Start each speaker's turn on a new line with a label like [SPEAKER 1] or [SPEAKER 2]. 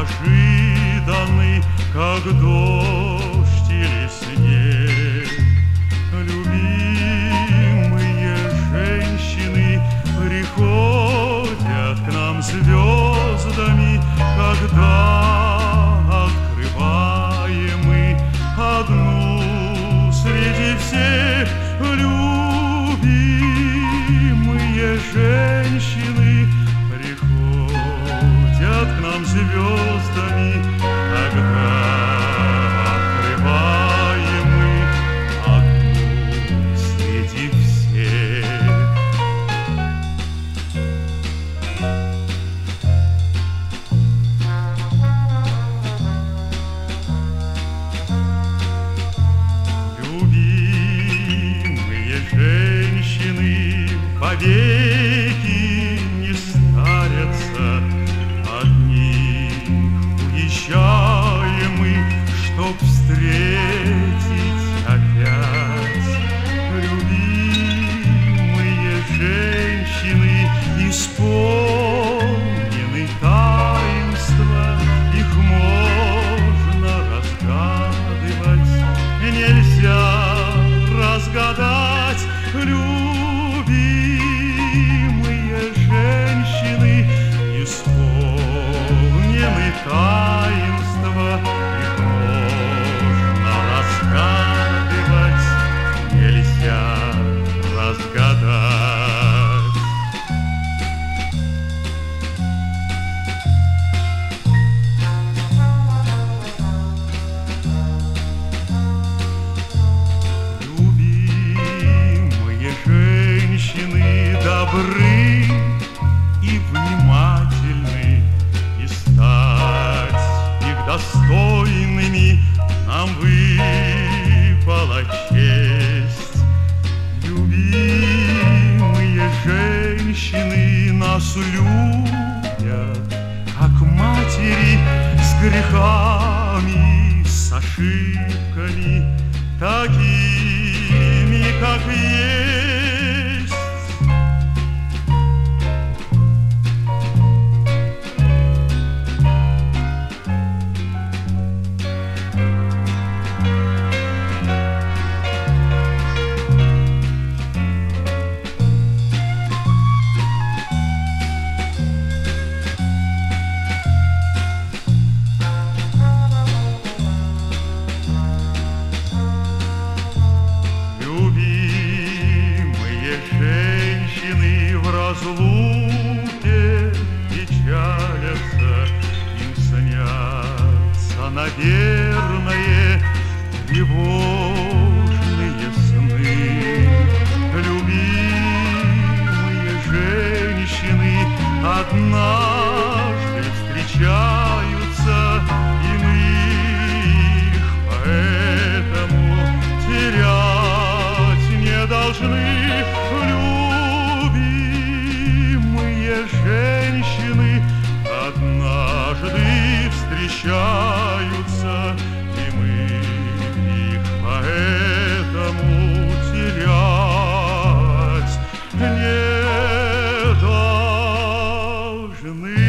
[SPEAKER 1] неожиданный, как дождь или снег. Любимые женщины приходят к нам звездами, когда открываем мы одну среди всех. Любимые женщины приходят к нам звездами, когда открываем мы одну среди всех. Любимые женщины повеки не старятся, от них уезжаем мы, чтоб встретить опять. Любимые женщины исполнены таинства, их можно разгадывать, нельзя разгадать. Любимые женщины исполнены таинства, их можно разгадывать, нельзя разгадать. Любимые женщины добры и внимательны, и стать их достойными нам выпала честь. Любимые женщины нас любят, как матери, с грехами, с ошибками, такими, как есть. Любимые женщины в разлуке печалятся, им снятся, наверное, тревожные сны. Любимые женщины однажды встречаются, и мы их поэтому терять не должны. Любимые женщины однажды встречаются, и мы их поэтому терять не должны.